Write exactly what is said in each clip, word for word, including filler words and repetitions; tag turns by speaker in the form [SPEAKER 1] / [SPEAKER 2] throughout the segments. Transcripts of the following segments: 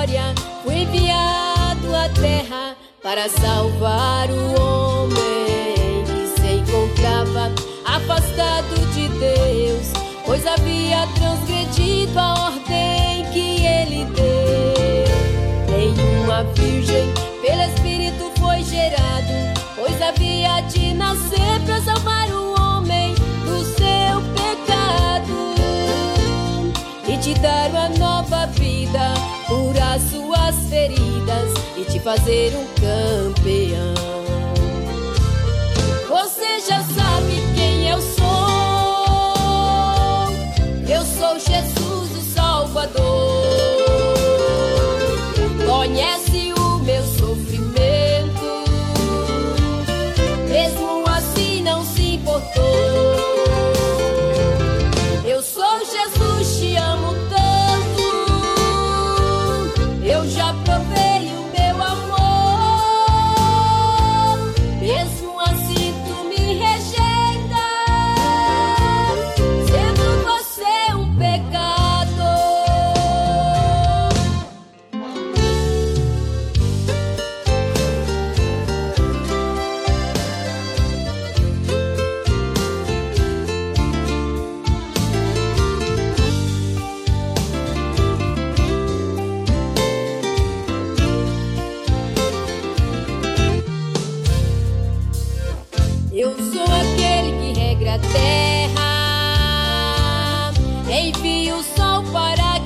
[SPEAKER 1] glória, fui enviado à terra para salvar o homem que se encontrava afastado de Deus, pois havia transgredido a ordem que ele deu. Nenhuma virgem pelo Espírito foi gerado, pois havia de nascer para salvar o homem do seu pecado e te dar uma nova vida, curar suas feridas e te fazer um campeão. Você já sabe quem eu sou. Eu sou Jesus o Salvador. Conhece o meu sofrimento, mesmo assim não se importou. Eu sou Jesus, te amo tanto. Eu já provei o meu amor, mesmo assim tu me rejeita, sendo você um pecador. Eu sou aquele que regra a terra, envio o sol para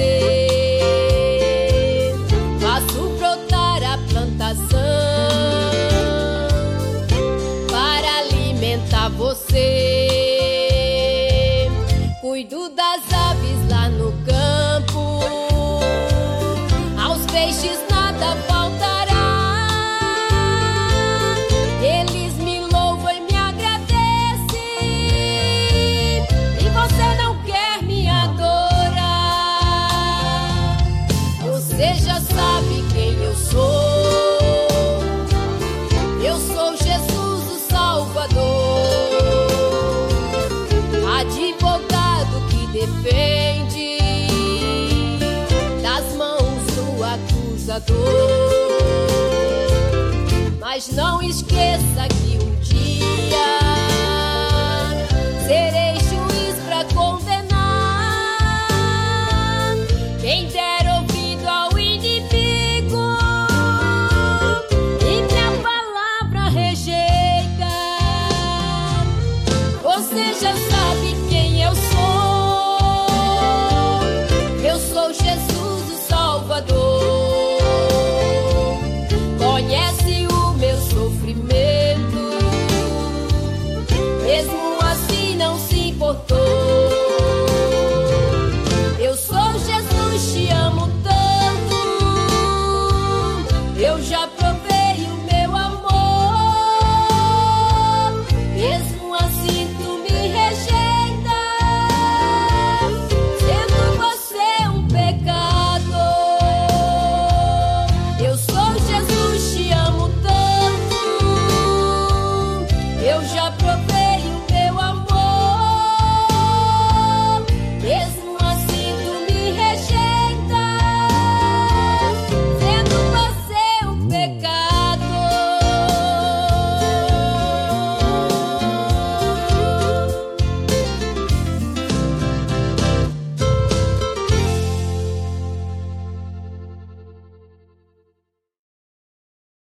[SPEAKER 1] aquecer, faço brotar a plantação para alimentar você. Cuido das aves lá no campo, aos peixes nada faltará. Eles me louvam e me agradecem, e você não quer me adorar. Você já sabe quem eu sou. Eu sou Jesus o Salvador, advogado que defende das mãos do acusador. Mas não esqueça que um dia serei